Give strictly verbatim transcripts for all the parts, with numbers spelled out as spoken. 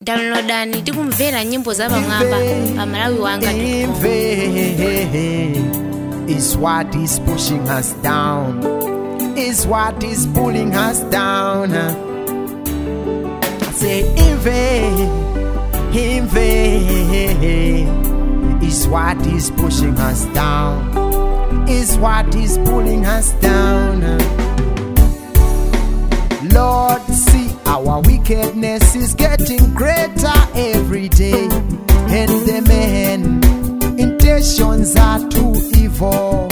Downloadani tikumvera nyimbo za Bamwamba pa malawi wanga dot com. Is what is pushing us down, is what is pulling us down. I say Inve, Inve, is what is pushing us down, is what is pulling us down. Lord, see our wickedness is getting greater every day, and the men intentions are too evil.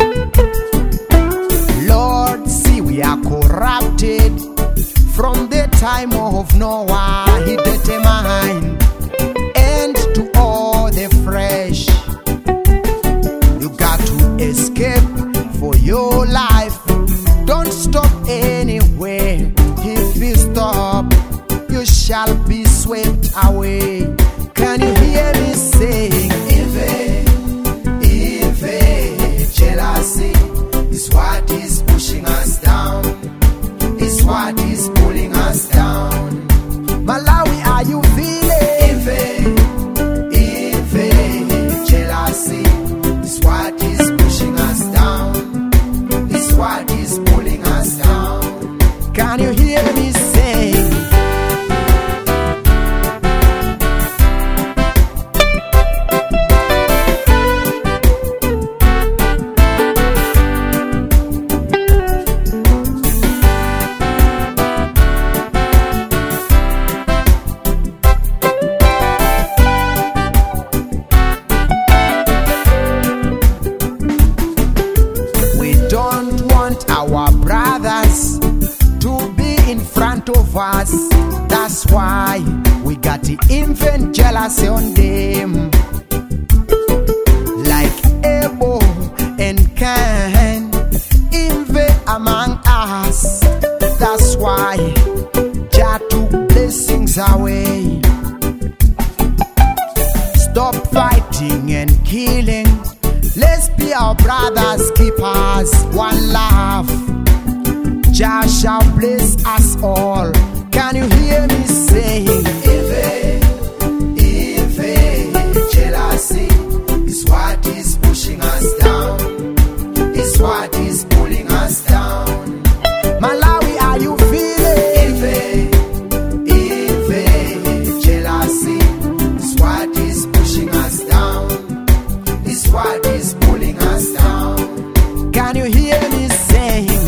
Lord, see we are corrupted from the time of Noah. He determined end to all the fresh. You got to escape for your life. Don't stop anywhere. If you stop, you shall be swept away. Can you hear me saying, Eve, Eve, jealousy is what is pushing us down, is what is pulling us down. Malawi, are you feeling? Eve, Eve, jealousy is what is pushing us down, is what is pulling us down. Can you hear me saying? We don't want our brothers to be in front of us. That's why we got the infant jealousy on them, like Abel and Cain, invade among us. That's why Jah took blessings away. Stop fighting and killing. Let's be our brothers' keepers. One love. Jah shall bless us all. Can you hear me saying, Eve, Eve, jealousy is what is pushing us down, is what is pulling us down. Malawi, are you feeling? Eve, Eve, jealousy is what is pushing us down, is what is pulling us down. Can you hear me saying?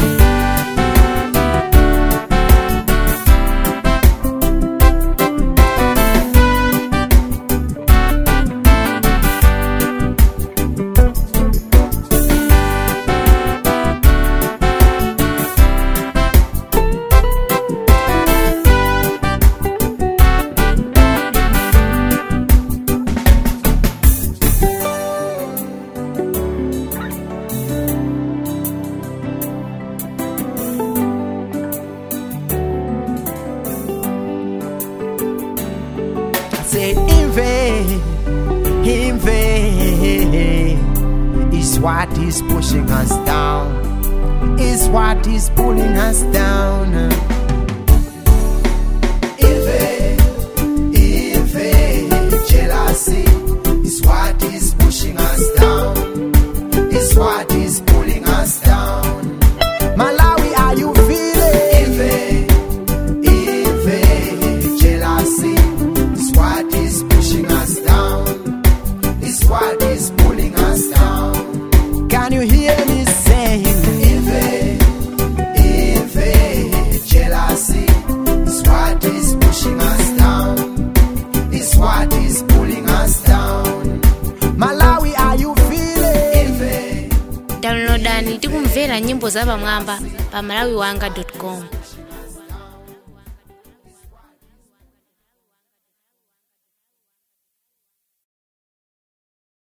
Say Inve, Inve is what is pushing us down, is what is pulling us down. Inve, Inve, jealousy is what is pushing us down, is what is pulling us down. Malawi, are you feeling? Inve, Inve, jealousy is what is pushing us down, is what is pulling us down. Can you hear me saying, Eve, Eve, jealousy is what is pushing us down, is what is pulling us down. Malawi, are you feeling? Eve. Downloadani tikumvera nyimbo za Bamwamba pa malawi wanga dot com.